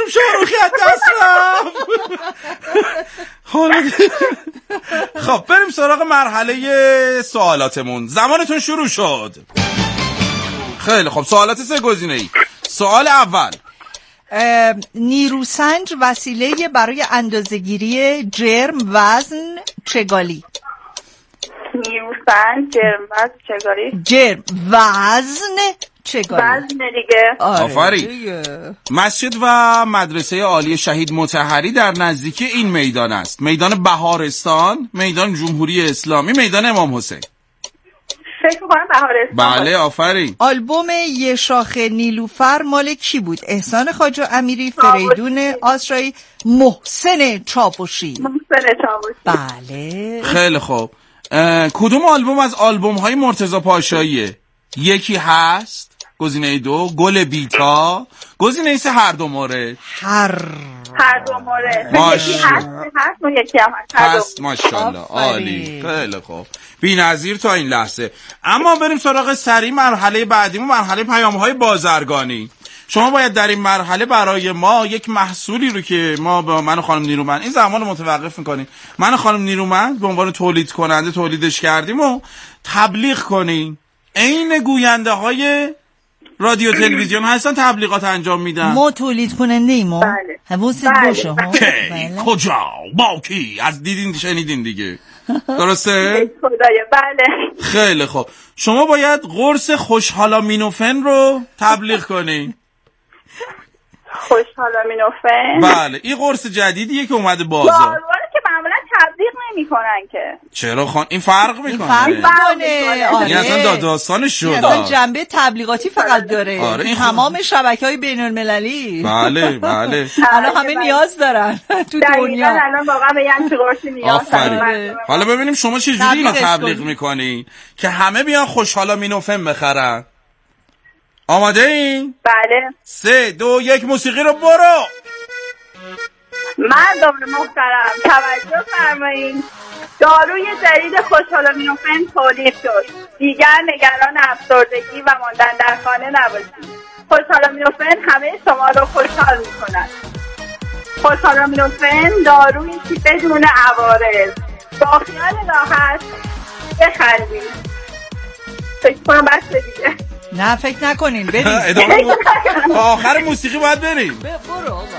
خانم شاروخی از دست رفت. خب بریم سراغ مرحله سوالاتمون. زمانتون شروع شد. خیلی خب، سوالات 3 گزینه‌ای. سوال اول، نیروسنج وسیله برای اندازه‌گیری جرم وزن چگالی؟ نیروسنج جرم وزن چگالی؟ جرم وزن چگالی؟ وزن دیگه. آفرین. مسجد و مدرسه عالی شهید مطهری در نزدیکی این میدان است. میدان بهارستان، میدان جمهوری اسلامی، میدان امام حسین. فکر می‌کنم بهارستان. بله آفرین. آلبوم یه شاخ نیلوفر مال کی بود؟ احسان خواجه امیری، فریدون آسرایی، محسن چاوشی. محسن چاوشی. بله. خیلی خوب. کدوم آلبوم از آلبوم های مرتضی پاشاییه؟ یکی هست، گزینه 2 گل بیتا، گزینه 3 هر دو مورد. هر دو مورد. هست و یکی هم هست. ماشاءالله عالی. خیلی خوب، بی‌نظیر تا این لحظه. اما بریم سراغ سری مرحله بعدیمون، مرحله پیام‌های بازرگانی. شما باید در این مرحله برای ما یک محصولی رو که ما به من و خانم نیرومند این زمان رو متوقف میکنیم، من و خانم نیرومند به عنوان تولید کننده تولیدش کردیم و تبلیغ کنیم. عین گوینده های رادیو تلویزیون هستن تبلیغات انجام میدن. ما تولید کننده ایم. بله. حواست باشه ها. کجا با کی از دیدین شنیدین دیگه. درسته؟ خدایا بله. خیلی خوب، شما باید قرص خوشحالامینوفن رو تبلیغ کنین. خوشحالامینوفن؟ بله، این قرص جدیدیه که اومده بازار. داروهایی که معمولا تبلیغ نمی‌کنن که. چرا این فرق میکنه. این اصلا داستانش شده. اصلا جنبه تبلیغاتی فقط داره. آره این تمام شبکه‌های بین‌المللی. بله. الان همه نیاز دارن تو دنیا. الان واقعا به یه قرصی نیاز دارن. حالا ببینیم شما چه جوری اینو تبلیغ میکنین که همه بیان خوشحالامینوفن بخرن. آماده این؟ بله. 3 2 1 موسیقی رو برو. مردم محترم توجه فرمایید، داروی جدید خوشحالامینوفن تولید شد. دیگر نگران افسردگی و ماندن در خانه نباشید. خوشحالامینوفن همه شما رو خوشحال می‌کند. خوشحالامینوفن دارویی که بدون عوارض، با خیال راحت بخرید. فکر کنم بس دیگه. نه فکر نکنین، بریم تا آخر موسیقی باید بریم. برو آقا.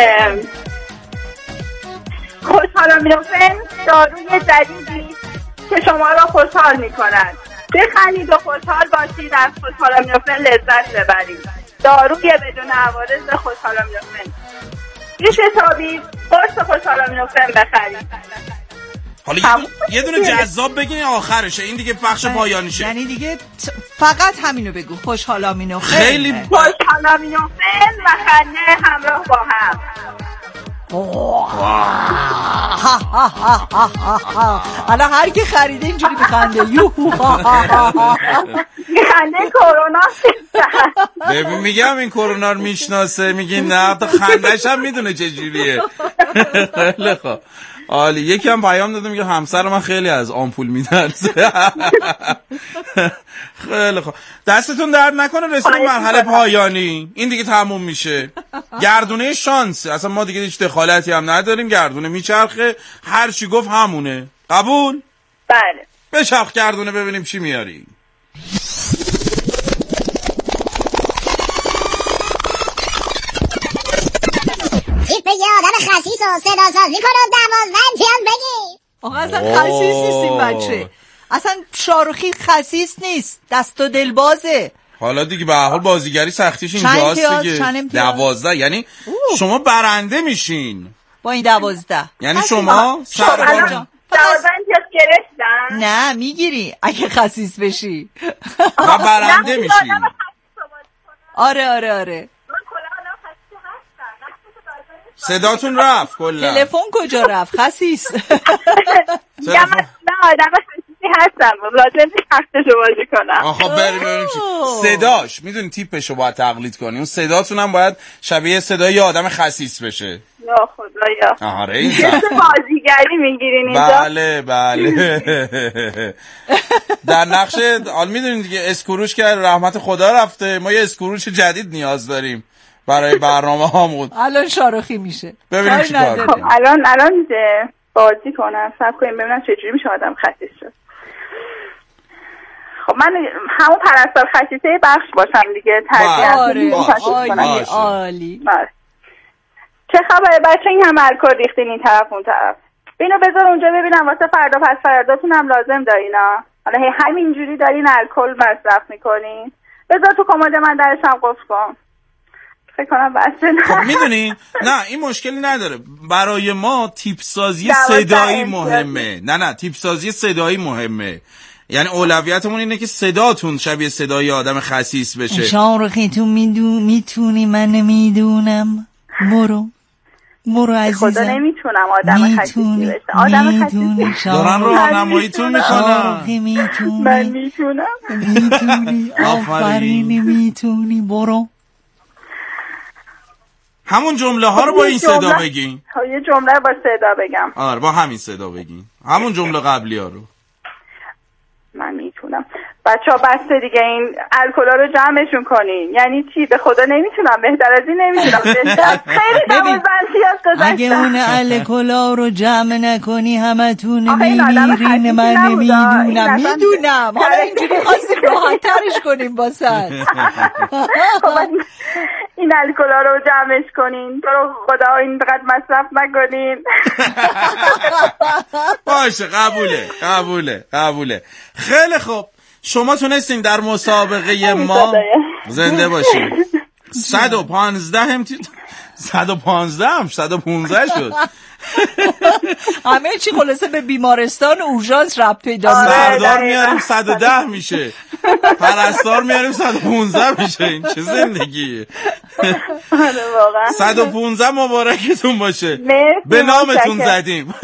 خوشحالامینوفن داروی جدیدی که شما را خوشحال می‌کند. بخرید و خوشحال باشید، از خوشحالامینوفن لذت ببرید. داروی بدون عوارض خوشحالامینوفن. ریش حسابی قرص خوشحالامینوفن بخرید. حالا یه دونه جذاب بگین آخرشه، این دیگه بخش پایانیشه. یعنی دیگه فقط همینو بگو، خوشحالامینوفن. خیلی خوشحالامینوفن و خنده همراه با هم. حالا هر کی خریده اینجوری میخنده. میخنده کرونا. ببین میگم این کرونا رو میشناسه، میگی نه تا خندش هم میدونه چه جوریه. خیلی خوب عالی. یکی هم پیام داده میگه همسر من خیلی از آمپول میترسه. خیلی خوب، دستتون درد نکنه. رسیدیم مرحله پایانی، این دیگه تموم میشه. گردونه شانس، اصلا ما دیگه هیچ دخالتی هم نداریم، گردونه میچرخه، هر چی گفت همونه. قبول؟ بله. بچرخ گردونه ببینیم چی میاری. تیپ یه آدم خسیس و صدا سازی کن و 12 امتیاز بگی. آقا اصلا خسیس نیست این بچه، اصلا شاروخی خسیس نیست، دست و دلبازه. حالا دیگه به هر حال بازیگری سختیش اینجاست دیگه. 12 یعنی شما برنده میشین با این 12. یعنی شما 12 امتیاز گرفتن؟ نه میگیری اگه خسیس بشی و برنده میشی. آره صداتون رفت کلا. تلفن کجا رفت خسیس؟ نه آدم خسیسی هستم، لازم نیست خستشو بازی کنم. آخه بریم چی صداش میدونی تیپشو باید تقلید کنی، اون صداتون هم باید شبیه صدای یه آدم خسیس بشه. یا خدایا. آره این بازیگری میگیرین اینجا؟ بله. در نقش حال میدونین دیگه اسکروش که رحمت خدا رفته، ما یه اسکروش جدید نیاز داریم. برای برنامه هامون. الان شاروخی میشه. ببینیم چی کار خب الان بازی کنم، صبر کنیم ببینم چجوری میشه آدم خسیس شد. خب من همون پرستار خسیسه بخش باشم دیگه. عالی. چه خبره بچه؟ این هم الکل ریختین این طرف اون طرف. اینو بذار اونجا ببینم واسه فردا پس فرداتون هم لازم دارینا. حالا همینجوری دارین الکل مصرف میکنین. بذار تو کمد من درش هم قفل کن. فکر کنم بسته نه. خب میدونی نه این مشکلی نداره. برای ما تیپ سازی صدایی مهمه. نه تیپ سازی صدایی مهمه. یعنی اولویتمون اینه که صداتون شبیه صدای آدم خسیس بشه. شاروخی تو میتونی من نمیدونم. برو عزیزم. خدا نمیتونم آدم خسیسی بشه. آدم خسیسی دارن راهنماییتون میکنن. من میتونم. میتونی. آفرین میتونی. برو. همون جمله ها رو با این صدا بگین. یه جمله با صدا بگم. آره با همین صدا بگین. همون جمله قبلی ها رو. من میتونم. بچه‌ها بسته دیگه این الکلا رو جمعشون کنین. یعنی چی؟ به خدا نمیتونم. بهتر از این نمیتونم. خیلی دوازدی از گذشتم. اگه اون الکلا رو جمع نکنی همتون میمیرین. من میدونم. حالا اینجوری خواستیم راحت‌ترش کنیم واسه. این الکلا رو جمعش کنین. تو رو خدا اینقدر مصرف نکنین. باشه قبوله. خیلی خوب. شما تونستین در مسابقه ما زنده باشین. 115 شد. همه چی خلاصه به بیمارستان اورژانس ربط پیدا می‌کنه. سردار میاریم 110 میشه. پرستار میاریم 115 میشه. این چه زندگیه؟ 115 مبارکتون باشه. به نامتون زدیم.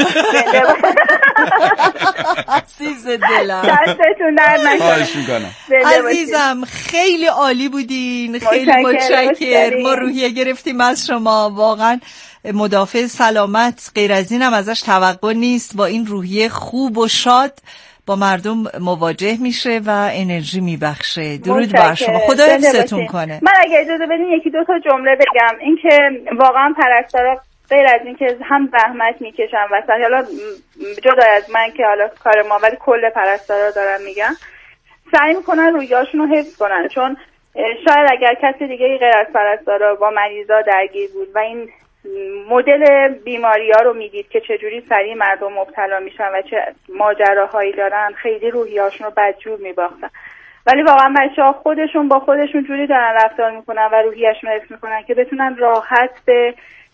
عزیز دلم. دستتون در نکنه. عزیزم خیلی عالی بودین. خیلی متشکرم. ما روحیه گرفتیم از شما. واقعا مدافع سلامت غیر از اینم ازش توقع نیست. با این روحیه خوب و شاد با مردم مواجه میشه و انرژی میبخشه. درود بر شما. خدا حفظتون کنه. من اگه اجازه بدین یکی دو تا جمله بگم. این که واقعا پرستارا غیر از این که هم زحمت میکشن وسط، حالا جدا از من که حالا کار ما، ولی کل پرستارا دارم میگم، سعی میکنن رویاشون رو حفظ کنن. چون شاید اگر کسی دیگه غیر از پرستارا با مریضا درگیر بود و این مدل بیماری ها رو میدید که چجوری سریع مردم مبتلا میشن و چه ماجراهایی دارن، خیلی روحیاشون رو بدجور میباختن. ولی واقعا بچه‌ها خودشون با خودشون جوری دارن رفتار میکنن و روحیه‌شون رو حفظ میکنن که بتونن راحت به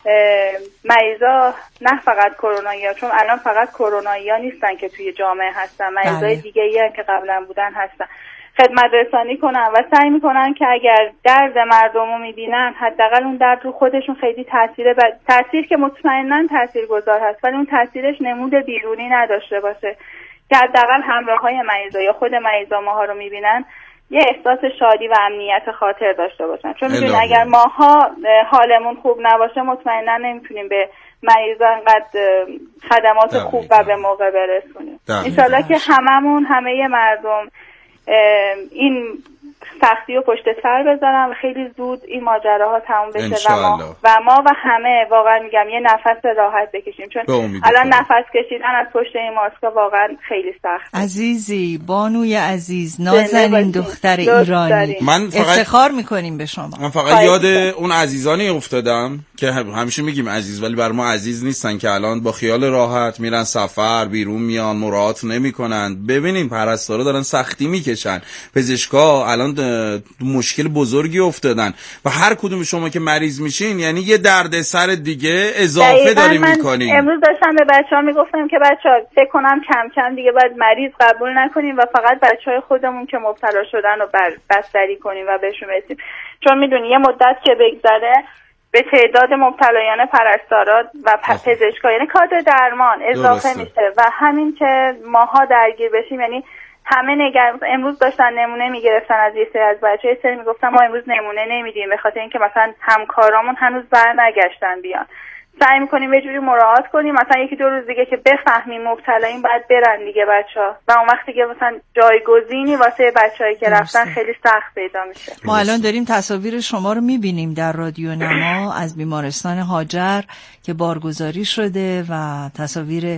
مریضا، نه فقط کرونایی‌ها، چون الان فقط کرونایی‌ها نیستن که توی جامعه هستن، مریضای دیگه‌ای هم که قبلا بودن هستن، خدمت رسانی کنن و سعی میکنن که اگر درد مردم رو میبینن حداقل اون درد رو خودشون خیلی تاثیر که مطمئناً تاثیرگذار هست، ولی اون تاثیرش نمود بیرونی نداشته باشه که حداقل همراه‌های مریضا یا خود مریضا ماها رو میبینن یه احساس شادی و امنیت خاطر داشته باشن. چون میدونید اگر ماها حالمون خوب نباشه مطمئناً نمیتونیم به مریضا انقدر خدمات خوب و به موقع برسونیم. انشالله که همه مردم این سختی رو پشت سر بذارن و خیلی زود این ماجراها تموم بشه و ما و همه واقعا میگم یه نفس راحت بکشیم، چون الان نفس کشیدن از پشت این ماسکا واقعا خیلی سخته. عزیزی، بانوی عزیز، نازنین دختر ایرانی، من افتخار میکنیم به شما. من فقط یاد اون عزیزانی افتادم که همیشه میگیم عزیز ولی بر ما عزیز نیستن، که الان با خیال راحت میرن سفر، بیرون میان، مراعات نمیکنن. ببینیم پرستارا دارن سختی میکشن، پزشکا الان مشکل بزرگی افتادن و هر کدوم شما که مریض میشین یعنی یه دردسر دیگه اضافه داریم میکنین. امروز داشتم به بچه‌ها میگفتم که بچه‌ها فکر کنم کم کم دیگه باید مریض قبول نکنیم و فقط بچه‌های خودمون که مبتلا شدن رو بستری کنیم و بهشون برسیم، چون میدونی یه مدت که بگذره به تعداد مبتلایان پرستارا و پزشکا یعنی کادر درمان اضافه میشه و همین که ماها درگیر بشیم، یعنی همه امروز داشتن نمونه میگرفتن از یه سری از بچه‌ها، یه سری میگفتن ما امروز نمونه نمیدیم به خاطر اینکه مثلا همکارامون هنوز برنگشتن بیان. سعی میکنیم یه جوری مراعات کنیم، مثلا یکی دو روز دیگه که بفهمیم مبتلاییم باید برن دیگه بچه‌ها، و اون وقت دیگه مثلا جایگزینی واسه بچه‌هایی که رفتن خیلی سخت پیدا میشه. ما الان داریم تصاویر شما رو میبینیم در رادیو نما از بیمارستان هاجر که بارگذاری شده و تصاویر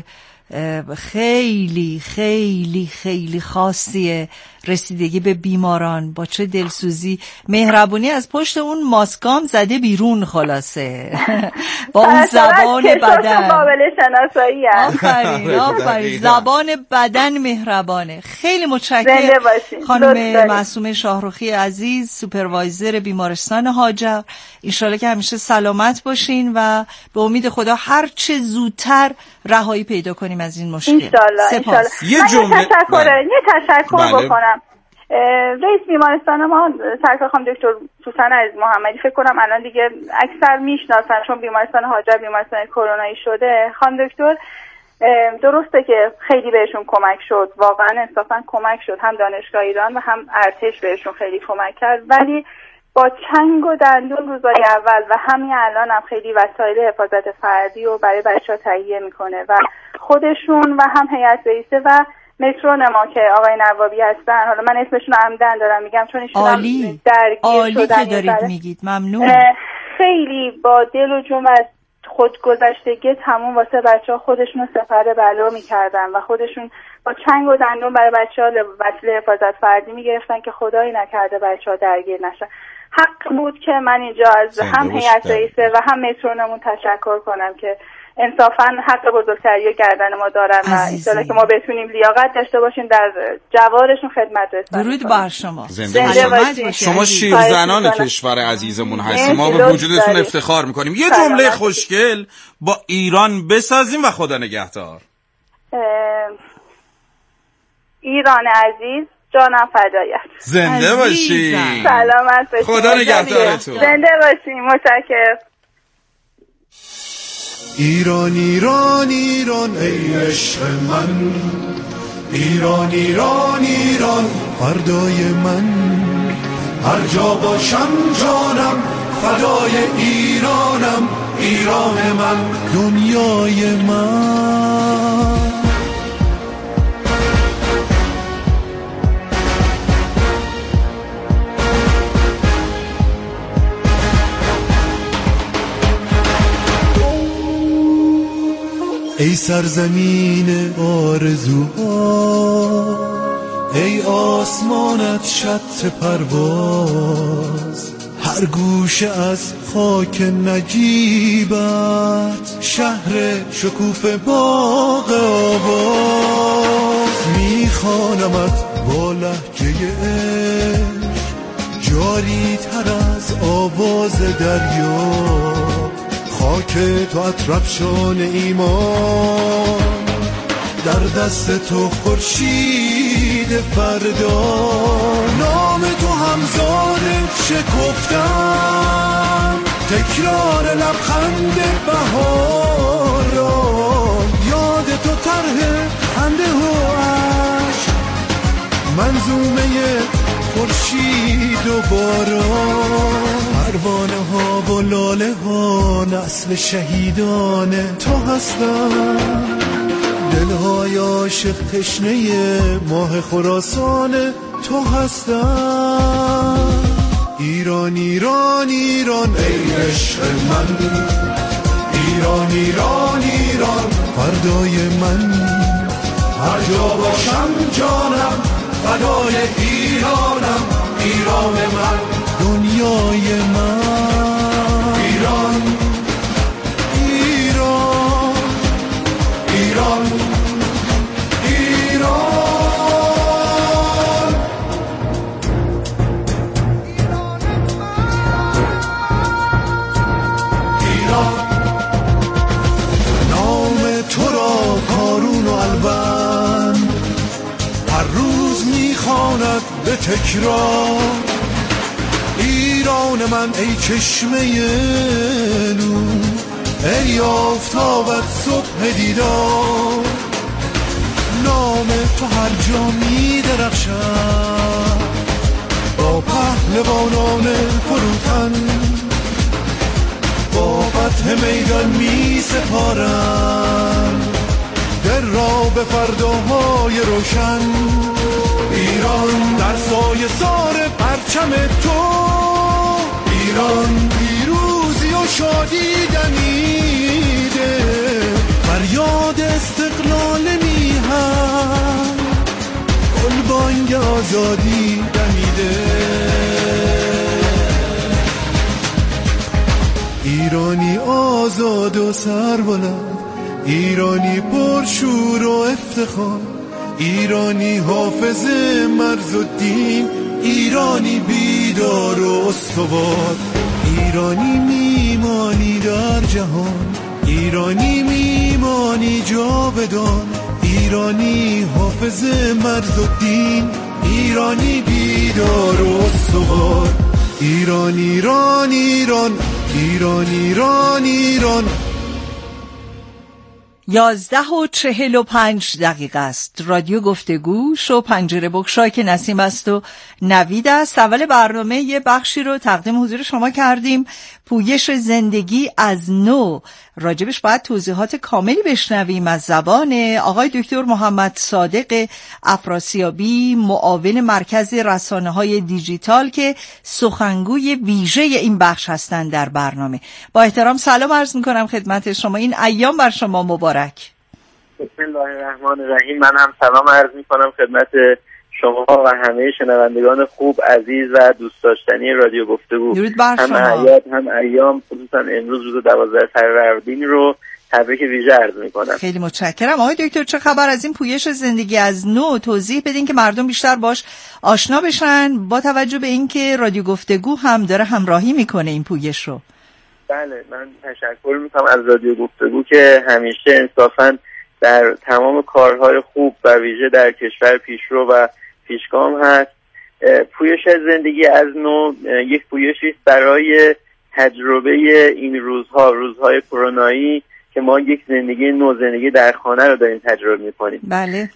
خیلی خیلی خیلی خاصیه، رسیدگی به بیماران با چه دلسوزی، مهربونی از پشت اون ماسکام زده بیرون، خلاصه با اون زبان بدن قابل شناسایی آفرین زبان بدن مهربانه. خیلی متشکرم خانم معصومه شاهرخی عزیز، سوپروایزر بیمارستان هاجر. انشالله که همیشه سلامت باشین و به امید خدا هر چه زودتر رهایی پیدا کنیم از این مشکل. انشالله. یه تشکر بکنم. رئیس بیمارستان ما سرکار خانم دکتر سوسن عزیز محمدی، فکر کنم الان دیگه اکثر میشناسن چون بیمارستان هاجر بیمارستان کرونایی شده. خانم دکتر درسته که خیلی بهشون کمک شد، واقعا انصافا کمک شد، هم دانشگاه ایران و هم ارتش بهشون خیلی کمک کرد، ولی با چنگ و دندون روزای اول و همین الان هم خیلی وسایل حفاظت فردی رو برای بچه‌ها تهیه میکنه و خودشون و هم هیئت رئیسه و مترون ما که آقای نوابی هستن، حالا من اسمشون رو عمدن دارم میگم چون ایشون عالی که دارید میگید، ممنون. خیلی با دل و جون و خودگذشتگی تموم واسه بچه‌ها خودشون رو سپر بلا میکردن و خودشون با چنگ و دندون برای بچه‌ها وسیله حفاظت فردی میگرفتن که خدایی نکرده بچه‌ها درگیر نشن. حق بود که من اینجا از هم هیئت رئیسه و هم مترونمون تشکر کنم که انصافا حق بزرگتری و گردن ما دارن و انشالله که ما بتونیم لیاقت داشته باشیم در جوارشون خدمت رسانی. درود بر شما. زنده باشید. شما شیرزنان کشور عزیزمون هستید، ما به وجودتون افتخار میکنیم. یه جمله خوشگل با ایران بسازیم و خدا نگهدار. ایران عزیز، جانم فدایت. زنده باشی. سلامت باشی. خدا نگهدارتون. زنده باشی. متشکرم. ایران ایران ایران ای عشق من، ایران ایران ایران فردای من، هر جا باشم جانم فدای ایرانم، ایران من دنیای من. ای سرزمین آرزوها، ای آسمانت شط پرواز، هر گوشه از خاک نجیبت شهر شکوفه باغ آواز. میخوانمت با لهجه عشق جاری تر از آواز دریا، خاک تو اطرفشان ایمان، در دست تو خورشید فردا، نام تو همزاد شکفتن، تکرار لبخند بهاران، یاد تو طرح خنده و عشق، منظومه خورشید و باران، پروانه ها و لاله ها نسل شهیدان تو هستن، دلهای عاشق تشنه ماه خراسان تو هستن. ایران ایران ایران ای عشق من، ایران ایران ایران فردای من، هر جا باشم جانم فدای ایرانم، ایران من دنیای من. ایران ایران ایران ایران ایران، نام تو را کارون و الوان هر روز میخواند به تکرار. ایران من ای چشمه نور، ای آفتابت صبح دیدار، نام تو هر جا می درخشد با پهلوانان فروتن، با فتح میدان می سپارم در را به فرداهای روشن. ایران در سایه سار پرچم تو، ایران پیروزی و شادی دمیده، فریاد استقلال میهن گلبانگ آزادی دمیده. ایرانی آزاد و سربلند، ایرانی پرشور و افتخار، ایرانی حافظ مرز و دین، ایرانی بیدار و استوار، ایرانی میمانی در جهان، ایرانی میمانی جاودان، ایرانی حافظ مرز و دین، ایرانی بیدار و استوار. ایران ایران ایران ایران ایران ایران. 11:45 است. رادیو گفتگو شو پنجره بگشا که نسیم است و نوید است. اول برنامه یه بخشی رو تقدیم حضور شما کردیم، پویش زندگی از نو. راجبش باید توضیحات کاملی بشنویم از زبان آقای دکتر محمد صادق افراسیابی، معاون مرکز رسانه‌های دیجیتال که سخنگوی ویژه این بخش هستند در برنامه. با احترام سلام عرض می‌کنم خدمت شما. این ایام بر شما مبارک. بسم الله الرحمن الرحیم. من هم سلام عرض می‌کنم خدمت شما و همه شنوندگان خوب، عزیز و دوست داشتنی رادیو گفتگو. هم اعیاد هم ایام، خصوصا امروز روز 12 فروردین رو تبریک ویژه عرض می‌کنم. خیلی متشکرم. آقای دکتر چه خبر از این پویش زندگی از نو؟ توضیح بدین که مردم بیشتر باش آشنا بشن، با توجه به اینکه رادیو گفتگو هم داره همراهی میکنه این پویش رو. بله، من تشکر می‌کنم از رادیو گفتگو که همیشه انصافاً در تمام کارهای خوب و ویژه در کشور پیشرو و پیشگام هست. پویش زندگی از نو یک پویشی است برای تجربه این روزهای کرونایی که ما یک زندگی نو، زندگی در خانه رو داریم تجربه می‌کنیم. بله.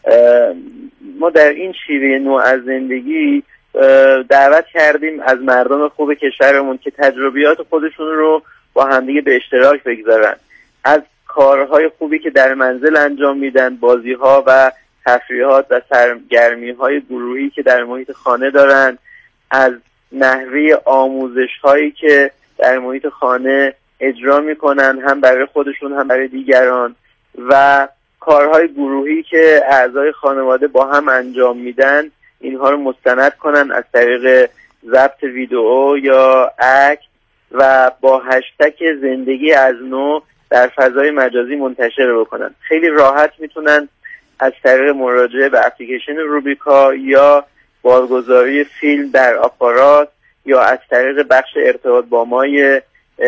ما در این شیوه نو از زندگی دعوت کردیم از مردم خوب کشورمون که تجربیات خودشون رو با همدیگه به اشتراک بگذارن، از کارهای خوبی که در منزل انجام میدن، بازی‌ها و تفریحات و سرگرمی‌های گروهی که در محیط خانه دارن، از نحوه آموزش‌هایی که در محیط خانه اجرا میکنن، هم برای خودشون هم برای دیگران، و کارهای گروهی که اعضای خانواده با هم انجام میدن، اینها رو مستند کنن از طریق ضبط ویدئو یا عکس و با هشتگ زندگی از نو در فضای مجازی منتشر بکنن. خیلی راحت میتونن از طریق مراجعه به اپلیکیشن روبیکا یا بارگذاری فیلم در آپارات یا از طریق بخش ارتباط با مای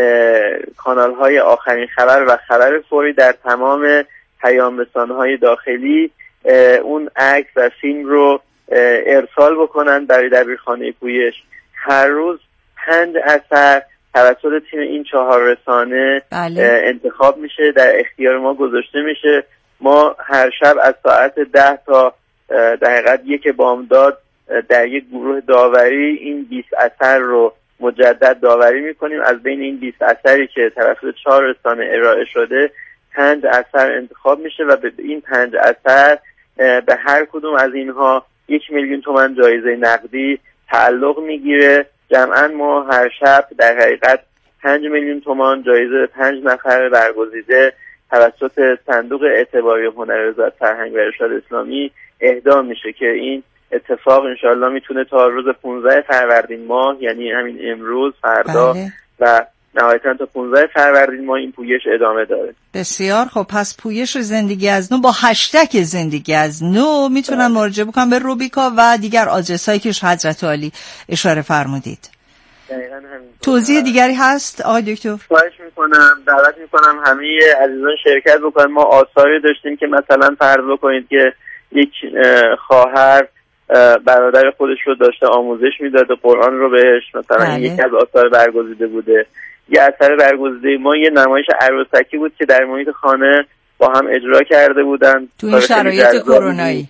کانال‌های آخرین خبر و خبر فوری در تمام پیام رسانه‌های داخلی اون عکس و فیلم رو ارسال بکنن برای دبیرخانه پویش. هر روز 5 اثر توسط تیم این 4 رسانه انتخاب میشه، در اختیار ما گذاشته میشه. ما هر شب از ساعت 10 تا دقیقاً 1 بامداد در یک گروه داوری این 20 اثر رو مجدد داوری میکنیم. از بین این 20 اثری که توسط 4 رسانه ارائه شده 5 اثر انتخاب میشه و به این 5 اثر به هر کدوم از اینها 1,000,000 تومان جایزه نقدی تعلق میگیره. جمعاً ما هر شب در حقیقت 5,000,000 تومان جایزه 5 نفر برگزیده توسط صندوق اعتباری هنر وزارت فرهنگ و ارشاد اسلامی اهدا میشه که این اتفاق انشاءالله میتونه تا روز 15 فروردین ماه، یعنی همین امروز، فردا و نهایتاً تا 15 فروردین ماه این پویش ادامه داره. بسیار خب. پس پویش زندگی از نو با هشتگ زندگی از نو میتونن مراجعه بکنن به روبیکا و دیگر آدرسایی که حضرت عالی اشاره فرمودید. دقیقاً همین. توضیح دیگری هست آقای دکتر؟ خواهش میکنم، دعوت میکنم همه عزیزان شرکت بکنن. ما آثاری داشتیم که مثلا فرض بکنید که یک خواهر برادر خودش رو داشته آموزش میداد و قرآن رو بهش، مثلا یکی از آثار برگزیده بوده. یه اثر برگزیده ما یه نمایش عروسکی بود که در محیط خانه با هم اجرا کرده بودن تو این شرایط کرونایی.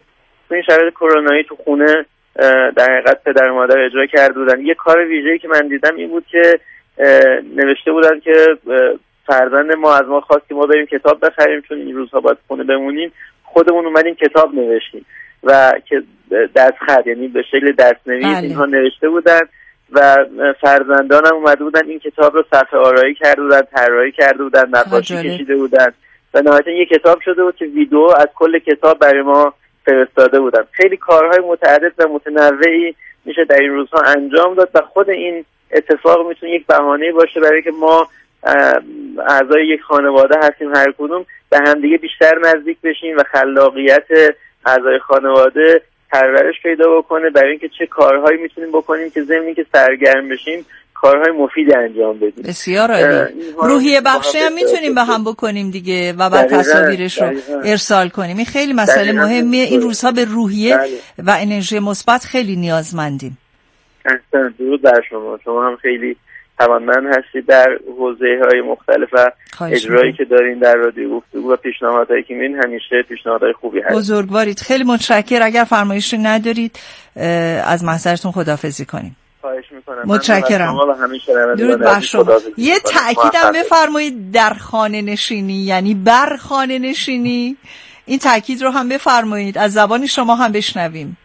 تو خونه در حقیقت پدر و مادر اجرا کرده بودن. یه کار ویژه‌ای که من دیدم این بود که نوشته بودن که فرزند ما از ما خواست که ما بریم کتاب بخریم چون این روزها باید خونه بمونیم. خودمون اومدیم کتاب نوشتیم و که دستخط، یعنی به شکل دست‌نویس اینها نوشته بودن و فرزندانم اومده بودن این کتاب رو صفحه آرایی کرده بودن، طراحی کرده بودن، نقاشی کشیده بودن و نهایتا یک کتاب شده بود که ویدیو از کل کتاب برای ما فرستاده بودن. خیلی کارهای متعدد و متنوعی میشه در این روزها انجام داد و خود این اتفاق میتونه یک بهانه باشه برای که ما اعضای یک خانواده هستیم، هر کدوم به همدیگه بیشتر نزدیک بشیم و خلاقیت اعضای خانواده پرورش پیدا بکنه برای اینکه چه کارهایی میتونیم بکنیم که ضمن اینکه سرگرم بشیم کارهای مفید انجام بدیم. بسیار عالی. روحیه بخشی هم میتونیم به هم بکنیم دیگه و بعد تصاویرش رو ارسال کنیم. این خیلی مسئله مهمیه. این روزها به روحیه و انرژی مثبت خیلی نیازمندیم. احسن. درود بر شما. شما هم خیلی توانمند هستید در حوزه‌های مختلف و اجرایی که دارین در رادیو گفتگو و پیشنهادهایی که میدین همیشه پیشنهادهای خوبی هست. بزرگوارید. خیلی متشکرم. اگر فرمایشی ندارید از محضرتون خداحافظی کنیم. خواهش میکنم. متشکرم. درود بر شما. یه تأکیدم بفرمایید در خانه نشینی یعنی بر خانه نشینی، این تأکید رو هم بفرمایید از زبان شما هم بشنویم.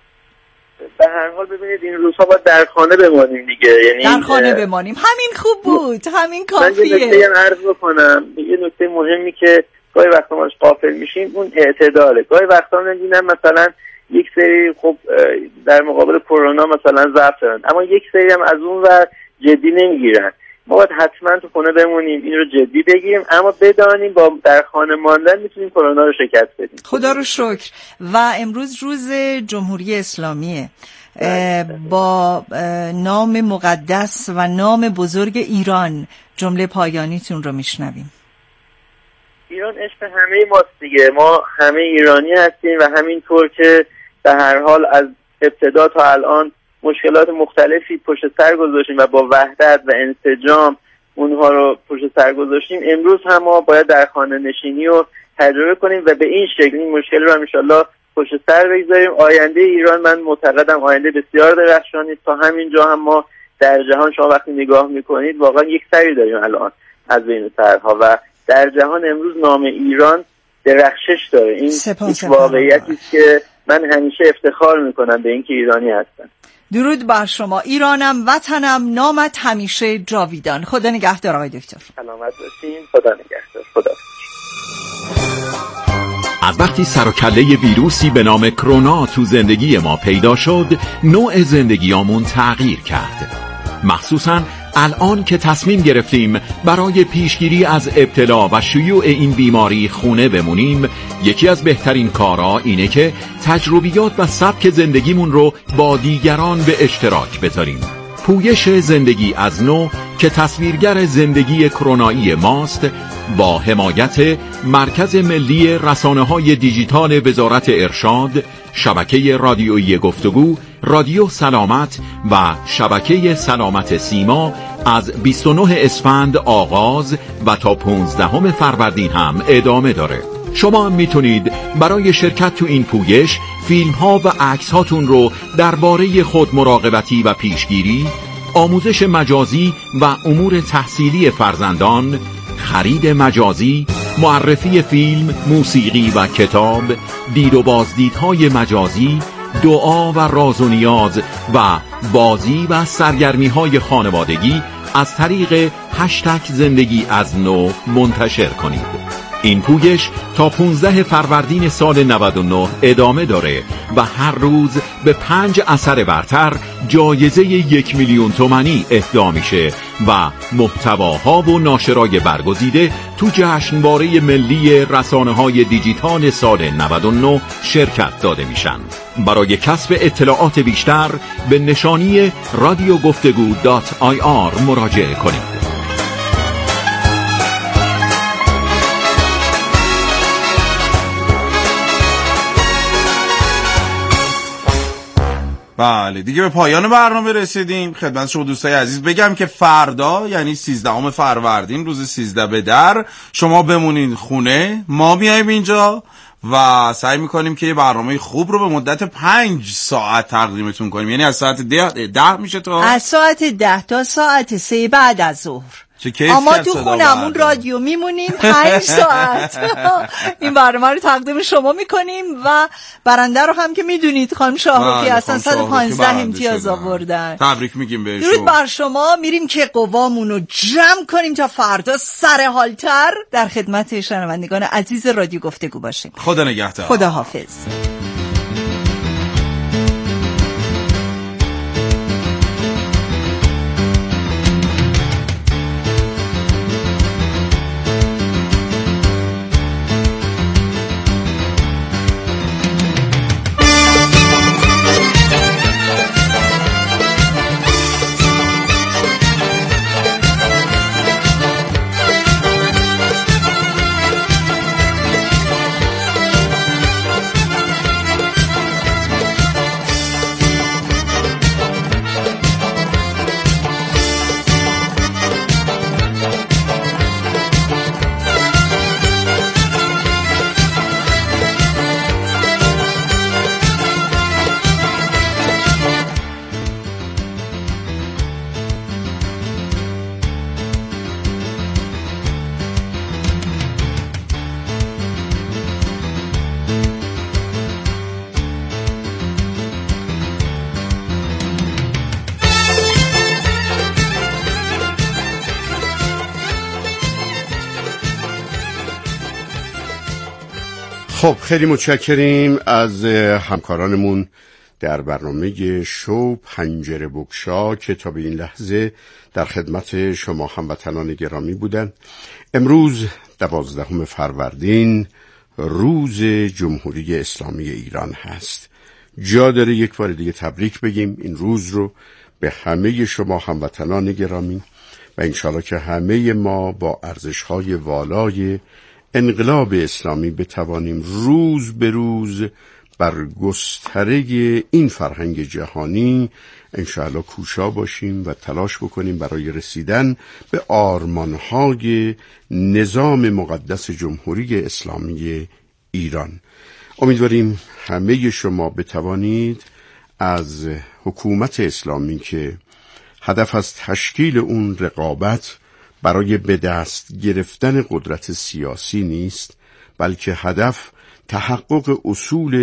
به هر حال ببینید این روزها باید در خانه بمانیم دیگه، یعنی در خانه بمانیم. همین خوب بود، همین کافیه. من یه نکته عرض بکنم، یه نکته مهمی که گاهی وقتا ما غافل میشیم اون اعتداله. گاهی وقتا میبینم مثلا یک سری خب در مقابل کرونا مثلا ضعف دارن اما یک سری هم از اون ور جدی نمیگیرن. ما باید حتما تو خونه بمونیم، این رو جدی بگیریم اما بدانیم با در خانه ماندن میتونیم کرونا رو شکست بدیم. خدا رو شکر. و امروز روز جمهوری اسلامیه. با نام مقدس و نام بزرگ ایران جمله پایانیتون رو میشنویم. ایران عشق همه ماست دیگه، ما همه ایرانی هستیم و همینطور که به هر حال از ابتدا تا الان مشکلات مختلفی پشت سر گذاشتیم و با وحدت و انسجام اونها رو پشت سر گذاشتیم، امروز هم ما باید در خانه نشینی رو تجربه کنیم و به این شکل این مشکل رو ان شاءالله پشت سر بگذاریم. آینده ایران من معتقدم آینده بسیار درخشانی است. تا همینجا هم ما در جهان شما وقتی نگاه میکنید واقعا یک سری داریم الان از بین سرها و در جهان امروز نام ایران درخشش داره. این واقعیتی است که من همیشه افتخار میکنم به اینکه ایرانی هستم. درود بر شما. ایرانم وطنم نامت همیشه جاویدان. خدا نگهدار آقای دکتر. سلامت باشین. خدا نگهدار. خدا. از وقتی سر و کله ویروسی به نام کرونا تو زندگی ما پیدا شد، نوع زندگیامون تغییر کرد. مخصوصاً الان که تصمیم گرفتیم برای پیشگیری از ابتلا و شیوع این بیماری خونه بمونیم، یکی از بهترین کارها اینه که تجربیات و سبک زندگیمون رو با دیگران به اشتراک بذاریم. پویش زندگی از نو که تصویرگر زندگی کرونایی ماست، با حمایت مرکز ملی رسانه‌های دیجیتال وزارت ارشاد، شبکه رادیویی گفتگو، رادیو سلامت و شبکه سلامت سیما از 29 اسفند آغاز و تا 15 فروردین هم ادامه داره. شما میتونید برای شرکت تو این پویش فیلم ها و عکس هاتون رو درباره خود مراقبتی و پیشگیری، آموزش مجازی و امور تحصیلی فرزندان، خرید مجازی، معرفی فیلم، موسیقی و کتاب، دید و بازدیدهای مجازی، دعا و راز و نیاز و بازی و سرگرمی‌های خانوادگی از طریق هشتگ زندگی از نو منتشر کنید. این پویش تا 15 فروردین سال 99 ادامه داره و هر روز به 5 اثر برتر جایزه 1 میلیون تومانی اهدا میشه و محتواها و ناشرای برگزیده تو جشنواره ملی رسانه‌های دیجیتال سال 99 شرکت داده میشن. برای کسب اطلاعات بیشتر به نشانی radiogoftegu.ir مراجعه کنید. بله دیگه به پایان برنامه رسیدیم. خدمت شما دوستای عزیز بگم که فردا یعنی 13 فروردین روز 13 به در شما بمونین خونه، ما میایم اینجا و سعی میکنیم که یه برنامه خوب رو به مدت 5 ساعت تقدیمتون کنیم. یعنی از ساعت 10 میشه تا از ساعت 10 تا ساعت 3 بعد از ظهر. اما تو خونمون رادیو میمونیم 5 ساعت این برنامه رو تقدیم شما میکنیم و برنده رو هم که میدونید خانم شاهرخی اصلا 115 امتیاز آوردن. تبریک میگیم بهشون. درود بر شما. میریم که قوامون رو جمع کنیم تا فردا سرحالتر در خدمت شنوندگان عزیز رادیو گفتگو باشیم. خدا نگهدار. خدا حافظ. خب خیلی متشکریم از همکارانمون در برنامه شو پنجره بگشا که تا به این لحظه در خدمت شما هموطنان گرامی بودند. امروز 12 فروردین روز جمهوری اسلامی ایران هست. جا داره یک بار دیگه تبریک بگیم این روز رو به همه شما هموطنان گرامی و انشالله که همه ما با ارزش‌های والای انقلاب اسلامی بتوانیم روز به روز بر گستره این فرهنگ جهانی انشاءالله کوشا باشیم و تلاش بکنیم برای رسیدن به آرمانهای نظام مقدس جمهوری اسلامی ایران. امیدواریم همه شما بتوانید از حکومت اسلامی که هدف از تشکیل اون رقابت برای به دست گرفتن قدرت سیاسی نیست، بلکه هدف تحقق اصول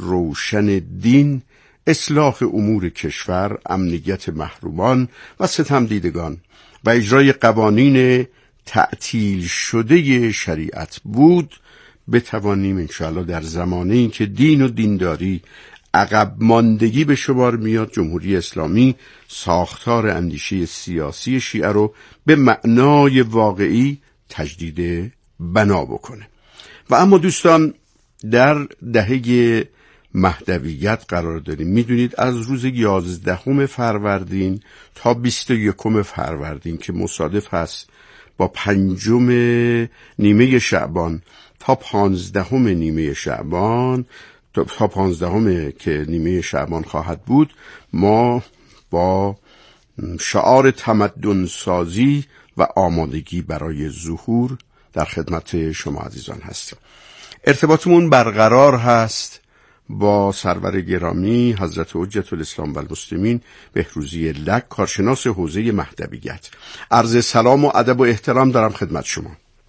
روشن دین، اصلاح امور کشور، امنیت محرومان و ستمدیدگان و اجرای قوانین تعطیل شده شریعت بود، بتوانیم انشاءالله در زمانی که دین و دینداری عقب ماندگی به شمار میاد، جمهوری اسلامی ساختار اندیشه سیاسی شیعه رو به معنای واقعی تجدید بنا بکنه. و اما دوستان در دهه مهدویت قرار داریم. میدونید از روز 11 فروردین تا 21 فروردین که مصادف هست با 5 نیمه شعبان تا 15 نیمه شعبان تا 15 که نیمه شعبان خواهد بود، ما با شعار تمدن سازی و آمادگی برای ظهور در خدمت شما عزیزان هستیم. ارتباطمون برقرار هست با سرور گرامی حضرت حجت الاسلام و المسلمین بهروزی لک، کارشناس حوزه مهدویت. عرض سلام و ادب و احترام دارم خدمت شما.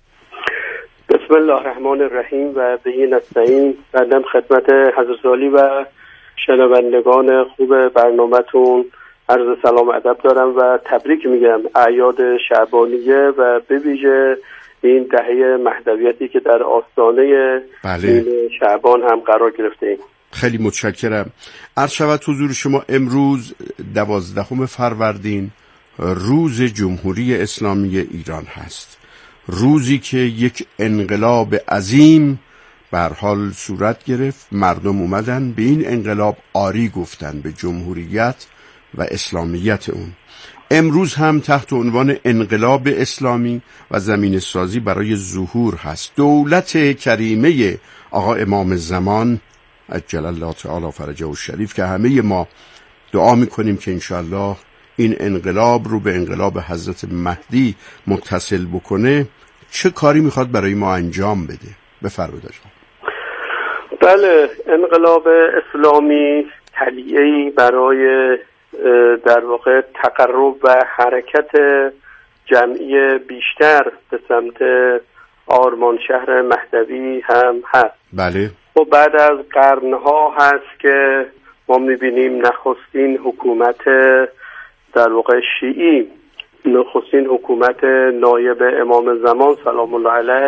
بسم الله الرحمن الرحیم و بهی نستعین. بنده خدمت حضرت عالی و شنوندگان خوب برنامه‌تون عرض سلام و ادب دارم و تبریک میگم اعیاد شعبانیه و به ویژه این دهه مهدویتی که در آستانه این شعبان هم قرار گرفته ایم. خیلی متشکرم. عرض شود حضور شما امروز 12 فروردین روز جمهوری اسلامی ایران هست، روزی که یک انقلاب عظیم به هر حال صورت گرفت. مردم اومدن به این انقلاب آری گفتن به جمهوریت و اسلامیت اون. امروز هم تحت عنوان انقلاب اسلامی و زمین سازی برای ظهور هست. دولت کریمه آقا امام زمان عجل الله تعالی فرجه الشریف که همه ما دعا میکنیم که انشاءالله این انقلاب رو به انقلاب حضرت مهدی متصل بکنه، چه کاری میخواد برای ما انجام بده؟ بفرمایید. بله، انقلاب اسلامی تلیه‌ای برای در واقع تقرب و حرکت جمعی بیشتر به سمت آرمان شهر مهدوی هم هست. بله. و بعد از قرنها هست که ما میبینیم نخستین حکومت در واقع شیعی، نخستین حکومت نایب امام زمان سلام الله علیه